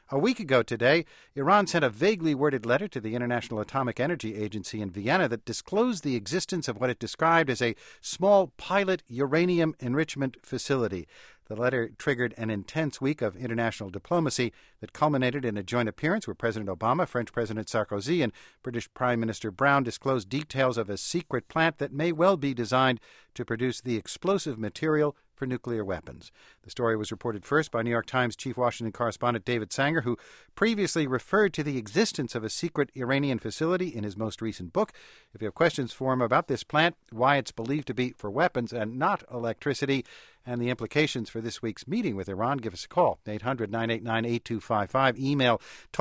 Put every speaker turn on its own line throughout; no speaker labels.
A week ago today, Iran sent a vaguely worded letter to the International Atomic Energy Agency in Vienna that disclosed the existence of what it described as a small pilot uranium enrichment facility. The letter triggered an intense week of international diplomacy that culminated in a joint appearance where President Obama, French President Sarkozy, and British Prime Minister Brown disclosed details of a secret plant that may well be designed to produce the explosive material for nuclear weapons. The story was reported first by New York Times chief Washington correspondent David Sanger, who previously referred to the existence of a secret Iranian facility in his most recent book. If you have questions for him about this plant, why it's believed to be for weapons and not electricity, and the implications for this week's meeting with Iran, give us a call, 800-989-8255. Email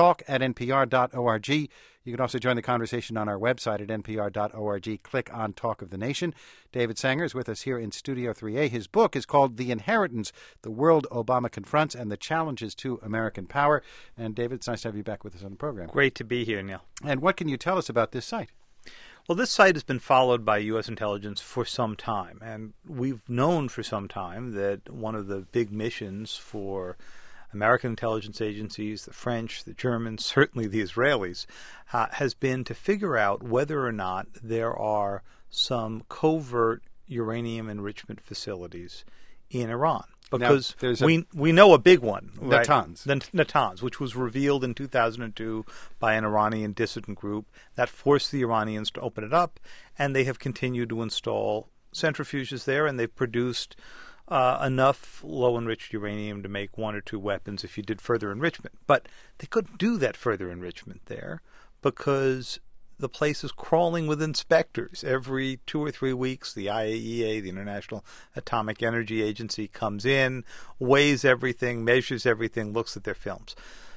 talk@npr.org. You can also join the conversation on our website at npr.org. Click on Talk of the Nation. David Sanger is with us here in Studio 3A. His book is called The Inheritance, The World Obama Confronts and the Challenges to American Power. And David, it's nice to have you back with us on the program.
Great to be here, Neil.
And what can you tell us about this site?
Well, this site has been followed by U.S. intelligence for some time, and we've known for some time that one of the big missions for American intelligence agencies, the French, the Germans, certainly the Israelis, has been to figure out whether or not there are some covert uranium enrichment facilities in Iran. Because we know a big one.
Natanz.
Right? Natanz, which was revealed in 2002 by an Iranian dissident group. That forced the Iranians to open it up, and they have continued to install centrifuges there, and they've produced enough low-enriched uranium to make one or two weapons if you did further enrichment. But they couldn't do that further enrichment there because the place is crawling with inspectors. Every 2 or 3 weeks, the IAEA, the International Atomic Energy Agency, comes in, weighs everything, measures everything, looks at their films.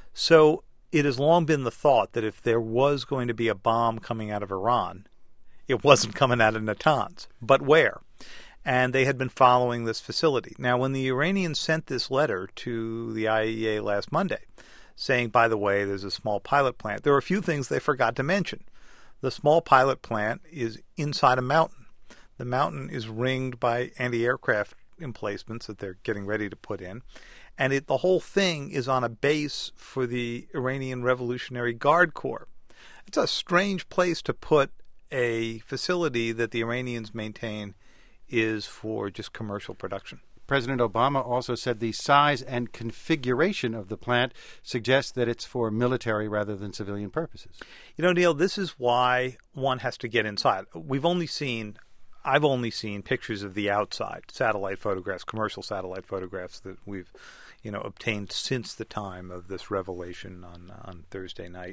So it has long been the thought that if there was going to be a bomb coming out of Iran, it wasn't coming out of Natanz. But where? And they had been following this facility. Now, when the Iranians sent this letter to the IAEA last Monday, saying, by the way, there's a small pilot plant, there were a few things they forgot to mention. The small pilot plant is inside a mountain. The mountain is ringed by anti-aircraft emplacements that they're getting ready to put in. And the whole thing is on a base for the Iranian Revolutionary Guard Corps. It's a strange place to put a facility that the Iranians maintain is for just commercial production.
President Obama also said the size and configuration of the plant suggests that it's for military rather than civilian purposes.
You know, Neil, this is why one has to get inside. I've only seen pictures of the outside, satellite photographs, commercial satellite photographs that we've, obtained since the time of this revelation on Thursday night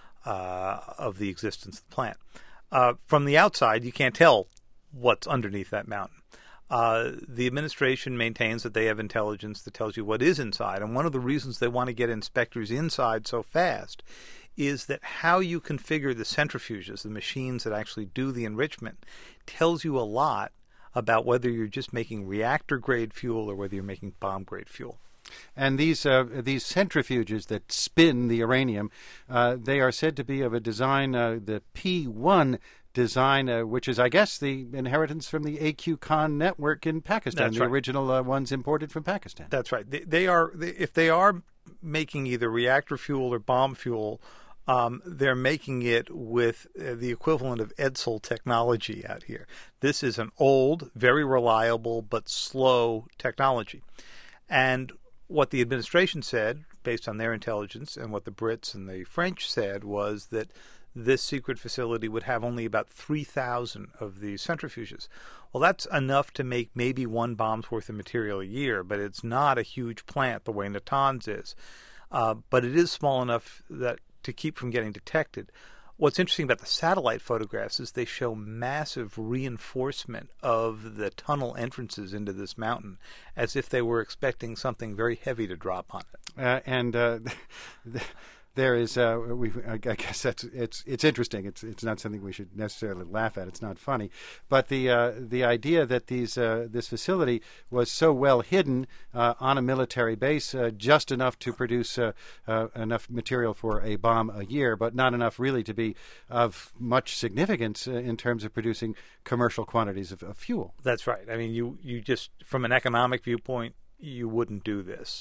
of the existence of the plant. From the outside, you can't tell what's underneath that mountain. The administration maintains that they have intelligence that tells you what is inside. And one of the reasons they want to get inspectors inside so fast is that how you configure the centrifuges, the machines that actually do the enrichment, tells you a lot about whether you're just making reactor-grade fuel or whether you're making bomb-grade fuel.
And these centrifuges that spin the uranium, they are said to be of a design, the P1 design, which is, I guess, the inheritance from the AQ Khan network in Pakistan.
That's
the
right.
Original ones imported from Pakistan.
That's right. If they are making either reactor fuel or bomb fuel, they're making it with the equivalent of Edsel technology out here. This is an old, very reliable, but slow technology. And what the administration said, based on their intelligence, and what the Brits and the French said, was that this secret facility would have only about 3,000 of these centrifuges. Well, that's enough to make maybe one bomb's worth of material a year, but it's not a huge plant the way Natanz is. But it is small enough that to keep from getting detected. What's interesting about the satellite photographs is they show massive reinforcement of the tunnel entrances into this mountain, as if they were expecting something very heavy to drop on it.
There is, I guess it's interesting. It's not something we should necessarily laugh at. It's not funny, but the idea that this facility was so well hidden on a military base, just enough to produce enough material for a bomb a year, but not enough really to be of much significance in terms of producing commercial quantities of fuel.
That's right. I mean, you just from an economic viewpoint, you wouldn't do this.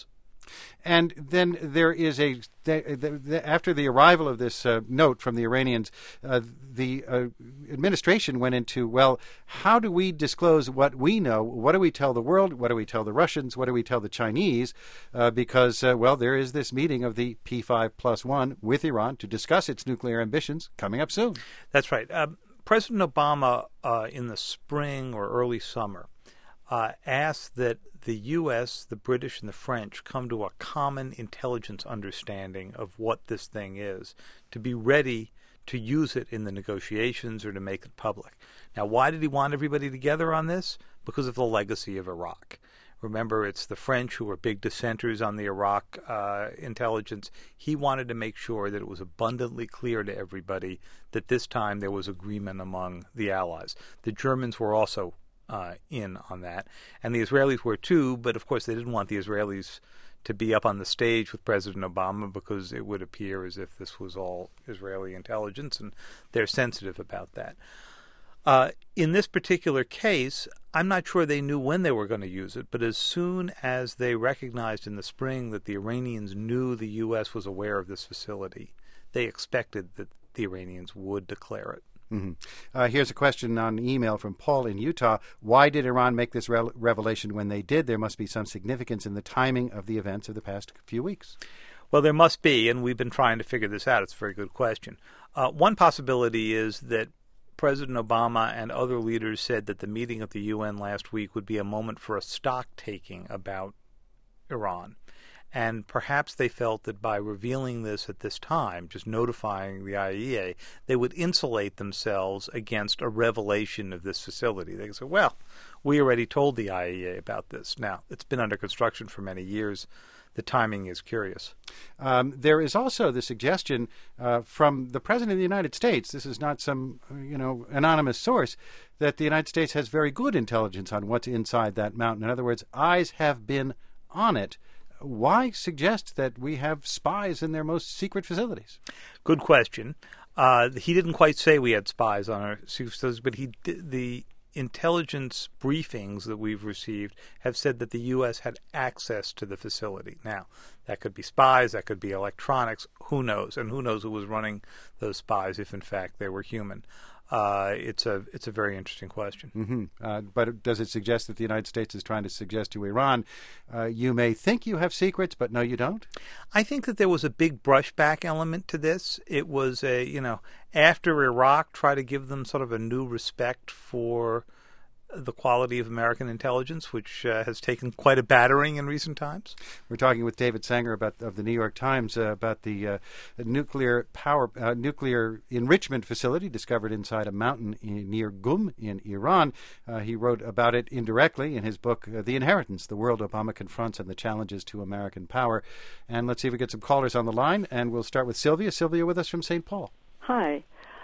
And then there is after the arrival of this note from the Iranians, the administration went into, well, how do we disclose what we know? What do we tell the world? What do we tell the Russians? What do we tell the Chinese? Because there is this meeting of the P5+1 with Iran to discuss its nuclear ambitions coming up soon.
That's right. President Obama, in the spring or early summer, asked that the U.S., the British, and the French come to a common intelligence understanding of what this thing is, to be ready to use it in the negotiations or to make it public. Now, why did he want everybody together on this? Because of the legacy of Iraq. Remember, it's the French who were big dissenters on the Iraq intelligence. He wanted to make sure that it was abundantly clear to everybody that this time there was agreement among the Allies. The Germans were also in on that, and the Israelis were too, but of course they didn't want the Israelis to be up on the stage with President Obama because it would appear as if this was all Israeli intelligence, and they're sensitive about that. In this particular case, I'm not sure they knew when they were going to use it, but as soon as they recognized in the spring that the Iranians knew the U.S. was aware of this facility, they expected that the Iranians would declare it.
Mm-hmm. Here's a question on email from Paul in Utah. Why did Iran make this revelation when they did? There must be some significance in the timing of the events of the past few weeks.
Well, there must be, and we've been trying to figure this out. It's a very good question. One possibility is that President Obama and other leaders said that the meeting at the UN last week would be a moment for a stock-taking about Iran. And perhaps they felt that by revealing this at this time, just notifying the IAEA, they would insulate themselves against a revelation of this facility. They could say, well, we already told the IAEA about this. Now, it's been under construction for many years. The timing is curious.
There is also the suggestion from the President of the United States, this is not some anonymous source, that the United States has very good intelligence on what's inside that mountain. In other words, eyes have been on it. Why suggest that we have spies in their most secret facilities?
Good question. He didn't quite say we had spies on our secret facilities, but the intelligence briefings that we've received have said that the U.S. had access to the facility. Now, that could be spies, that could be electronics, who knows? And who knows who was running those spies if, in fact, they were human. It's a very interesting question.
Mm-hmm. But does it suggest that the United States is trying to suggest to Iran, you may think you have secrets, but no, you don't?
I think that there was a big brushback element to this. It was after Iraq, try to give them sort of a new respect for the quality of American intelligence, which has taken quite a battering in recent times.
We're talking with David Sanger of the New York Times about the nuclear enrichment facility discovered inside a mountain near Qum in Iran. He wrote about it indirectly in his book, The Inheritance, The World Obama Confronts and the Challenges to American Power. And let's see if we get some callers on the line, and we'll start with Sylvia. Sylvia with us from St. Paul.
Hi.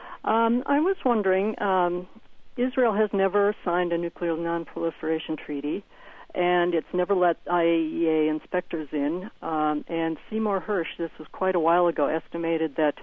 I was wondering, Israel has never signed a nuclear non-proliferation treaty, and it's never let IAEA inspectors in. And Seymour Hersh, this was quite a while ago, estimated that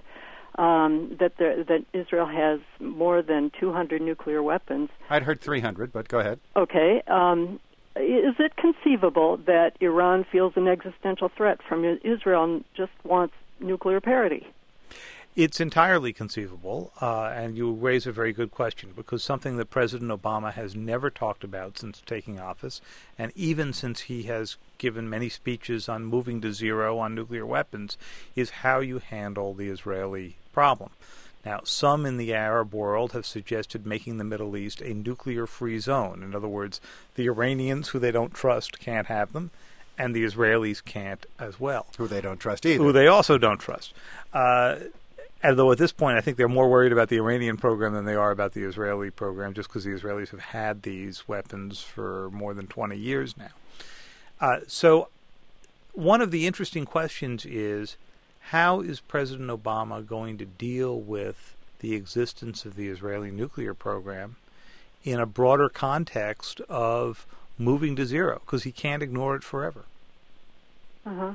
that Israel has more than 200 nuclear weapons.
I'd heard 300, but go ahead.
Okay. Is it conceivable that Iran feels an existential threat from Israel and just wants nuclear parity?
It's entirely conceivable, and you raise a very good question, because something that President Obama has never talked about since taking office, and even since he has given many speeches on moving to zero on nuclear weapons, is how you handle the Israeli problem. Now, some in the Arab world have suggested making the Middle East a nuclear-free zone. In other words, the Iranians, who they don't trust, can't have them, and the Israelis can't as well.
Who they don't trust either.
Who they also don't trust. Although at this point, I think they're more worried about the Iranian program than they are about the Israeli program, just because the Israelis have had these weapons for more than 20 years now. So one of the interesting questions is, how is President Obama going to deal with the existence of the Israeli nuclear program in a broader context of moving to zero? Because he can't ignore it forever.
Uh-huh.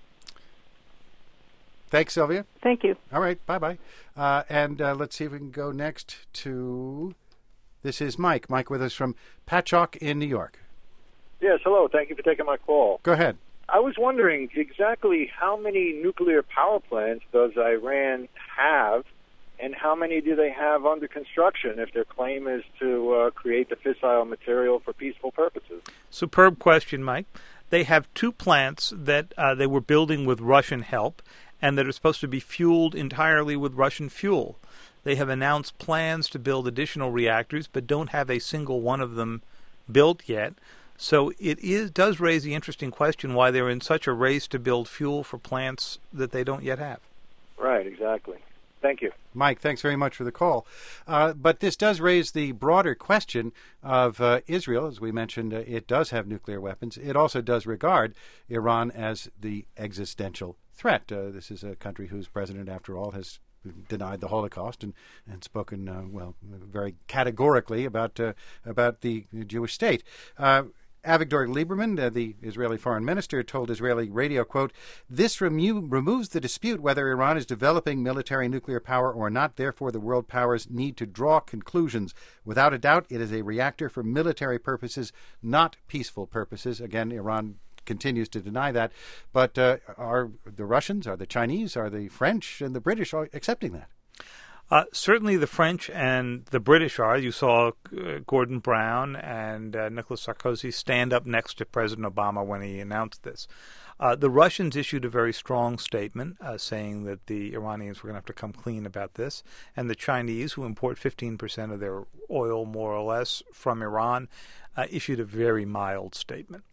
Thanks, Sylvia.
Thank you.
All right, bye-bye. And let's see if we can go next to, this is Mike with us from Patchogue in New York.
Yes, hello. Thank you for taking my call.
Go ahead.
I was wondering exactly how many nuclear power plants does Iran have, and how many do they have under construction if their claim is to create the fissile material for peaceful purposes?
Superb question, Mike. They have 2 plants that they were building with Russian help and that are supposed to be fueled entirely with Russian fuel. They have announced plans to build additional reactors, but don't have a single one of them built yet. So does raise the interesting question why they're in such a race to build fuel for plants that they don't yet have.
Right, exactly. Thank you.
Mike, thanks very much for the call. But this does raise the broader question of Israel. As we mentioned, it does have nuclear weapons. It also does regard Iran as the existential threat. This is a country whose president, after all, has denied the Holocaust and spoken, very categorically about the Jewish state. Avigdor Lieberman, the Israeli foreign minister, told Israeli radio, quote, "This removes the dispute whether Iran is developing military nuclear power or not. Therefore, the world powers need to draw conclusions. Without a doubt, it is a reactor for military purposes, not peaceful purposes." Again, Iran continues to deny that. But are the Russians, are the Chinese, are the French and the British accepting that?
Certainly the French and the British are. You saw Gordon Brown and Nicolas Sarkozy stand up next to President Obama when he announced this. The Russians issued a very strong statement saying that the Iranians were going to have to come clean about this. And the Chinese, who import 15% of their oil, more or less, from Iran, issued a very mild statement.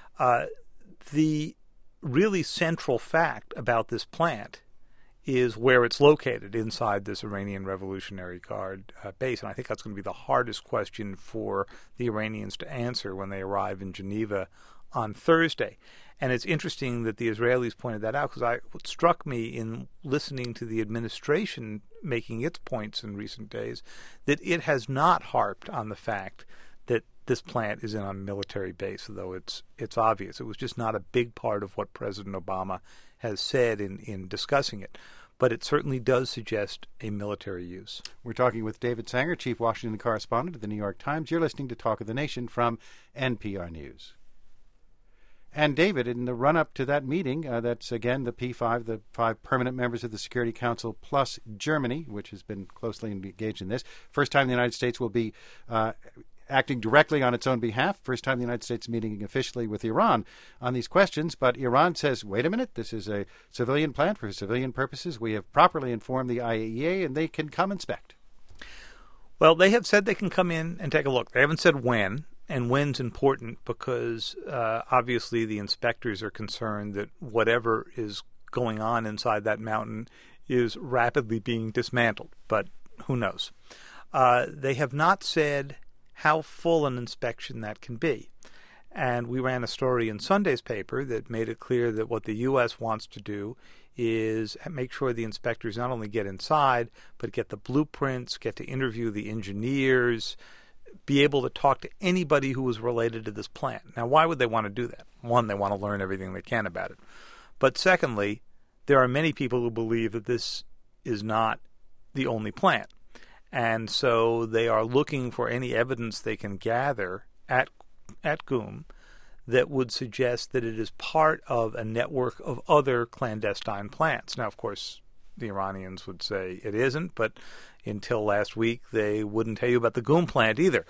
The really central fact about this plant is where it's located inside this Iranian Revolutionary Guard base. And I think that's going to be the hardest question for the Iranians to answer when they arrive in Geneva on Thursday. And it's interesting that the Israelis pointed that out, because what struck me in listening to the administration making its points in recent days, that it has not harped on the fact that this plant is in a military base, though it's obvious. It was just not a big part of what President Obama has said in discussing it. But it certainly does suggest a military use. We're talking with David Sanger, Chief Washington Correspondent of the New York Times. You're listening to Talk of the Nation from NPR News. And David, in the run-up to that meeting, that's again the P5, the 5 permanent members of the Security Council, plus Germany, which has been closely engaged in this. First time the United States will be acting directly on its own behalf. First time the United States meeting officially with Iran on these questions. But Iran says, wait a minute, this is a civilian plant for civilian purposes. We have properly informed the IAEA, and they can come inspect. Well, they have said they can come in and take a look. They haven't said when, and when's important because obviously the inspectors are concerned that whatever is going on inside that mountain is rapidly being dismantled. But who knows? They have not said how full an inspection that can be. And we ran a story in Sunday's paper that made it clear that what the U.S. wants to do is make sure the inspectors not only get inside, but get the blueprints, get to interview the engineers, be able to talk to anybody who was related to this plant. Now, why would they want to do that? One, they want to learn everything they can about it. But secondly, there are many people who believe that this is not the only plant. And so they are looking for any evidence they can gather at Qum that would suggest that it is part of a network of other clandestine plants. Now, of course, the Iranians would say it isn't, but until last week they wouldn't tell you about the Qum plant either.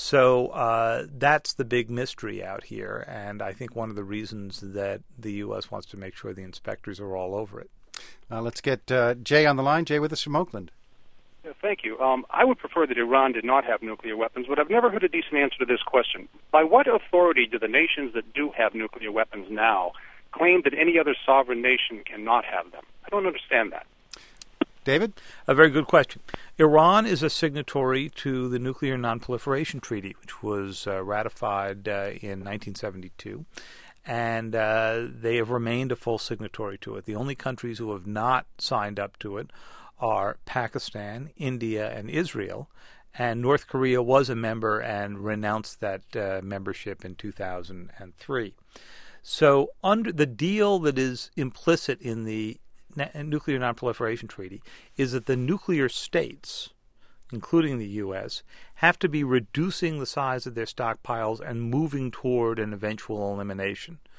So that's the big mystery out here, and I think one of the reasons that the U.S. wants to make sure the inspectors are all over it. Let's get Jay on the line. Jay with us from Oakland.
Yeah, thank you. I would prefer that Iran did not have nuclear weapons, but I've never heard a decent answer to this question. By what authority do the nations that do have nuclear weapons now claim that any other sovereign nation cannot have them? I don't understand that.
David? A very good question. Iran is a signatory to the Nuclear Non-Proliferation Treaty, which was ratified in 1972. And they have remained a full signatory to it. The only countries who have not signed up to it are Pakistan, India, and Israel. And North Korea was a member and renounced that membership in 2003. So under the deal that is implicit in the Nuclear Non-Proliferation Treaty is that the nuclear states, including the U.S., have to be reducing the size of their stockpiles and moving toward an eventual elimination,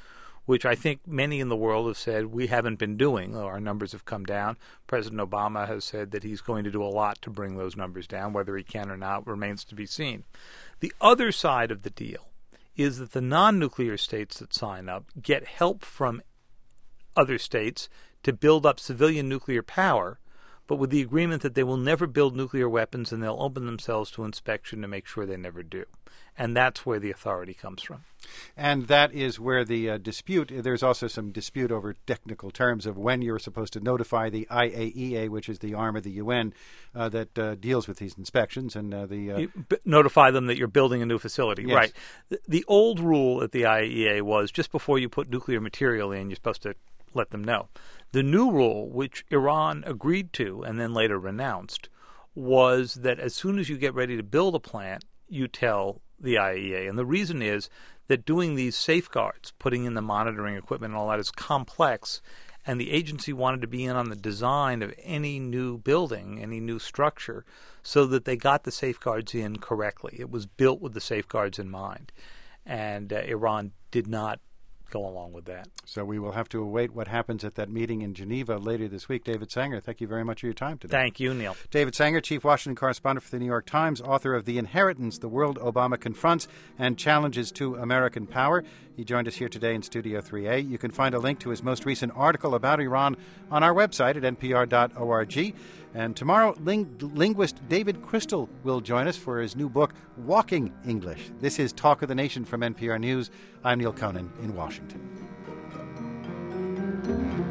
which I think many in the world have said we haven't been doing. Our numbers have come down. President Obama has said that he's going to do a lot to bring those numbers down. Whether he can or not remains to be seen. The other side of the deal is that the non-nuclear states that sign up get help from other states to build up civilian nuclear power, but with the agreement that they will never build nuclear weapons and they'll open themselves to inspection to make sure they never do. And that's where the authority comes from.
And that is where the there's also some dispute over technical terms of when you're supposed to notify the IAEA, which is the arm of the UN that deals with these inspections. And
notify them that you're building a new facility.
Yes.
Right. The old rule at the IAEA was just before you put nuclear material in, you're supposed to let them know. The new rule, which Iran agreed to and then later renounced, was that as soon as you get ready to build a plant, you tell the IAEA. And the reason is that doing these safeguards, putting in the monitoring equipment and all that is complex, and the agency wanted to be in on the design of any new building, any new structure, so that they got the safeguards in correctly. It was built with the safeguards in mind. And Iran did not go along with that.
So we will have to await what happens at that meeting in Geneva later this week. David Sanger, thank you very much for your time today.
Thank you, Neil.
David Sanger, Chief Washington Correspondent for the New York Times, author of The Inheritance, The World Obama Confronts and Challenges to American Power. He joined us here today in Studio 3A. You can find a link to his most recent article about Iran on our website at npr.org. And tomorrow, linguist David Crystal will join us for his new book, Walking English. This is Talk of the Nation from NPR News. I'm Neil Conan in Washington.